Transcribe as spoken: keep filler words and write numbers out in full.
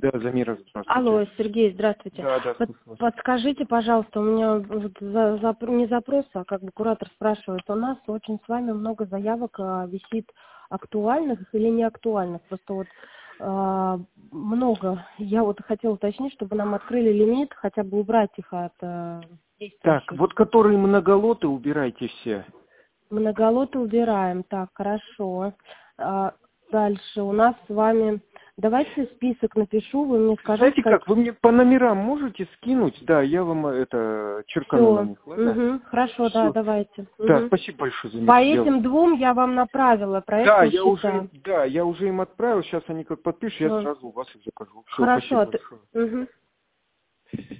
Да, Замира, здравствуйте. Алло, Сергей, здравствуйте. Да, да, Под, слушаю вас. подскажите, пожалуйста, у меня вот за, за- не запрос, а как бы куратор спрашивает, у нас очень с вами много заявок а, висит актуальных или не актуальных. Просто вот а, много. Я вот хотела уточнить, чтобы нам открыли лимит, хотя бы убрать их от а, Так, действующих. вот которые многолоты, убирайте все. Многолоты убираем. Так, хорошо. А, дальше у нас с вами... Давайте список напишу, вы мне скажите, Знаете как... как, вы мне по номерам можете скинуть? Да, я вам это черкану на Все. них, ладно? Угу. Хорошо, да, Все. давайте. Да, Угу. спасибо большое за По них этим сделали. двум я вам направила Да, проектные я счета. уже, да, я уже им отправил, сейчас они как подпишут, я Все. сразу у вас их закажу. Все, Хорошо. спасибо а ты- большое. Мгм.